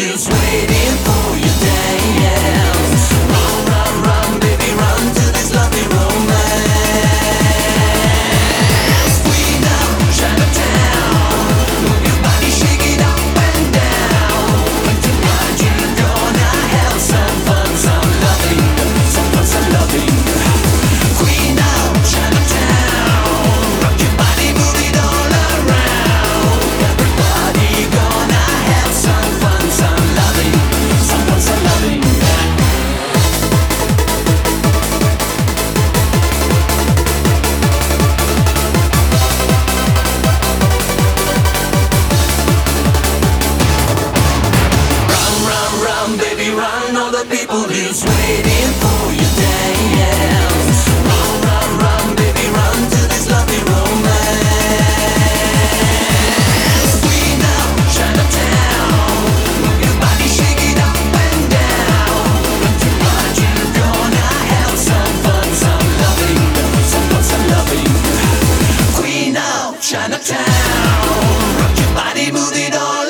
is waiting for you dance. Run, run, run, baby, run to this lovely romance. Queen of Chinatown, move your body, shake it up and down. Tonight you're gonna have some fun, some loving, some fun, some loving. Queen of Chinatown, rock your body, move it all around. Everybody gonna have some fun, some loving, some fun, some loving. Run, run, run, baby, run, all the people is waiting for you dance. Run, run, run, baby, run to this lovely romance. Queen of Chinatown, move your body, shake it up and down. Tonight you're gonna have some fun, some loving, some fun, some loving. Queen of Chinatown, rock your body, move it all